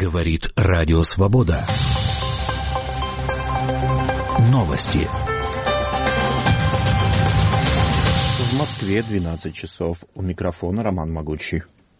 Говорит Радио Свобода. Новости. В Москве 12 часов. У микрофона Роман Могучий.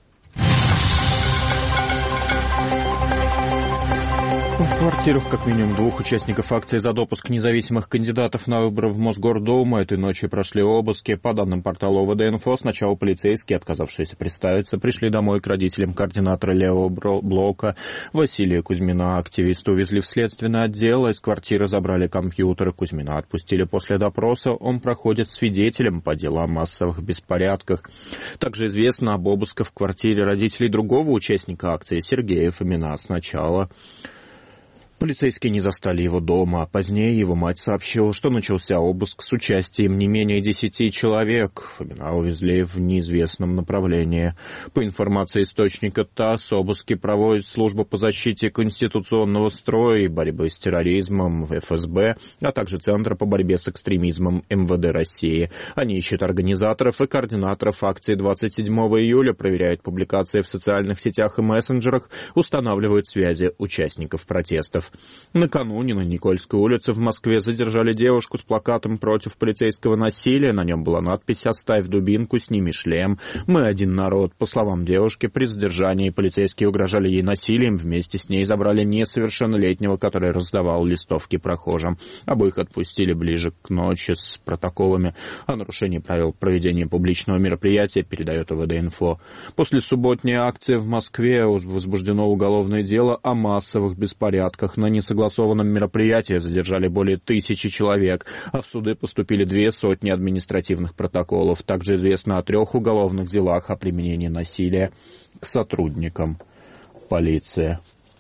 В квартирах как минимум двух участников акции за допуск независимых кандидатов на выборы в Мосгордуму этой ночью прошли обыски. По данным портала ОВД-Инфо, сначала полицейские, отказавшиеся представиться, пришли домой к родителям координатора левого блока Василия Кузьмина. Активиста увезли в следственное отдел, из квартиры забрали компьютеры. Кузьмина отпустили после допроса. Он проходит свидетелем по делу о массовых беспорядках. Также известно об обысках в квартире родителей другого участника акции Сергея Фомина. Сначала полицейские не застали его дома, а позднее его мать сообщила, что начался обыск с участием не менее 10 человек. Фомина увезли в неизвестном направлении. По информации источника ТАСС, обыски проводит служба по защите конституционного строя и борьбы с терроризмом в ФСБ, а также Центр по борьбе с экстремизмом МВД России. Они ищут организаторов и координаторов акции 27 июля, проверяют публикации в социальных сетях и мессенджерах, устанавливают связи участников протестов. Накануне на Никольской улице в Москве задержали девушку с плакатом против полицейского насилия. На нем была надпись «Оставь дубинку, сними шлем. Мы один народ». По словам девушки, при задержании полицейские угрожали ей насилием. Вместе с ней забрали несовершеннолетнего, который раздавал листовки прохожим. Обоих отпустили ближе к ночи с протоколами о нарушении правил проведения публичного мероприятия, передает ОВД-Инфо. После субботней акции в Москве возбуждено уголовное дело о массовых беспорядках. На несогласованном мероприятии задержали более 1000 человек, а в суды поступили 200 административных протоколов. Также известно о 3 уголовных делах о применении насилия к сотрудникам полиции.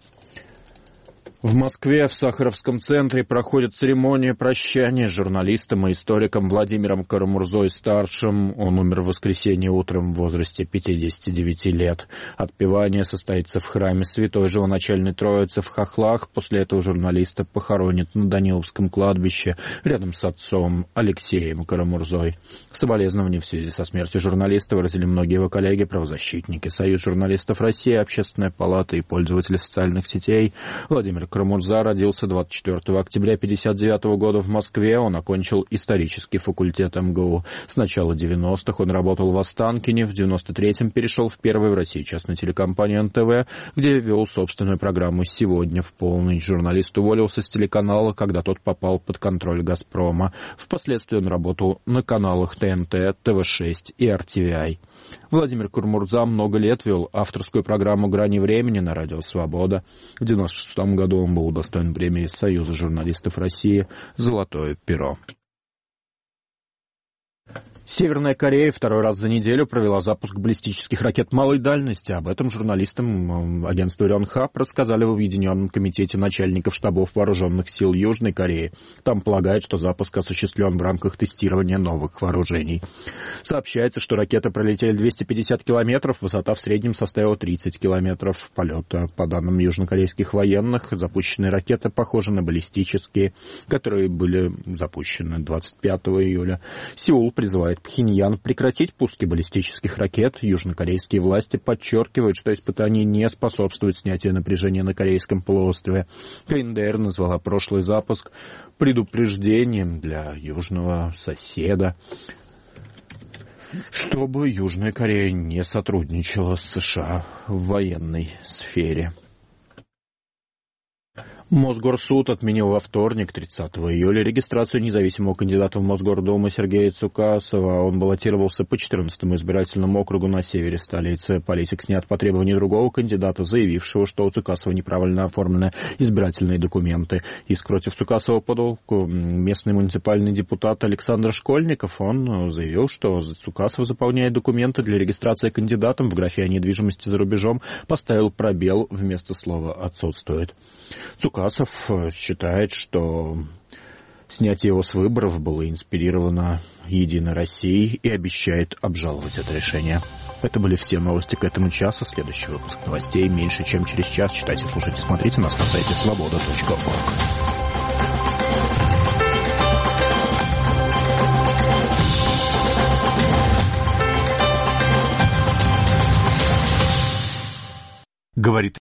В Москве в Сахаровском центре проходит церемония прощания с журналистом и историком Владимиром Карамурзой-старшим. Он умер в воскресенье утром в возрасте 59 лет. Отпевание состоится в храме Святой Живоначальной Троицы в Хохлах. После этого журналиста похоронят на Даниловском кладбище рядом с отцом Алексеем Карамурзой. Соболезнования в связи со смертью журналиста выразили многие его коллеги, правозащитники, Союз журналистов России, Общественная палата и пользователи социальных сетей. Владимир Карамурза родился 24 октября 1959 года в Москве. Он окончил исторический факультет МГУ. С начала 90-х он работал в Останкине. В 93-м перешел в первую в России частную телекомпанию НТВ, где вел собственную программу «Сегодня в полночь». Журналист уволился с телеканала, когда тот попал под контроль «Газпрома». Впоследствии он работал на каналах ТНТ, ТВ-6 и RTVI. Владимир Карамурза много лет вел авторскую программу «Грани времени» на Радио Свобода. В 96 году он был удостоен премии Союза журналистов России «Золотое перо». Северная Корея второй раз за неделю провела запуск баллистических ракет малой дальности. Об этом журналистам агентства Рёнхап рассказали в Объединенном комитете начальников штабов вооруженных сил Южной Кореи. Там полагают, что запуск осуществлен в рамках тестирования новых вооружений. Сообщается, что ракеты пролетели 250 километров, высота в среднем составила 30 километров полета. По данным южнокорейских военных, запущенные ракеты похожи на баллистические, которые были запущены 25 июля. Сеул призывает Пхеньян прекратить пуски баллистических ракет. Южнокорейские власти подчеркивают, что испытания не способствуют снятию напряжения на Корейском полуострове. КНДР назвала прошлый запуск предупреждением для южного соседа, чтобы Южная Корея не сотрудничала с США в военной сфере. Мосгорсуд отменил во вторник, 30 июля, регистрацию независимого кандидата в Мосгордуму Сергея Цукасова. Он баллотировался по 14-му избирательному округу на севере столицы. Политик снят по требованию другого кандидата, заявившего, что у Цукасова неправильно оформлены избирательные документы. Иск против Цукасова подал местный муниципальный депутат Александр Школьников. Он заявил, что Цукасов заполняет документы для регистрации кандидатом в графе о недвижимости за рубежом, поставил пробел вместо слова «отсутствует». Цукасов считает, что снятие его с выборов было инспирировано «Единой Россией» и обещает обжаловать это решение. Это были все новости к этому часу. Следующий выпуск новостей меньше, чем через час. Читайте, слушайте, смотрите нас на сайте svoboda.org. Говорит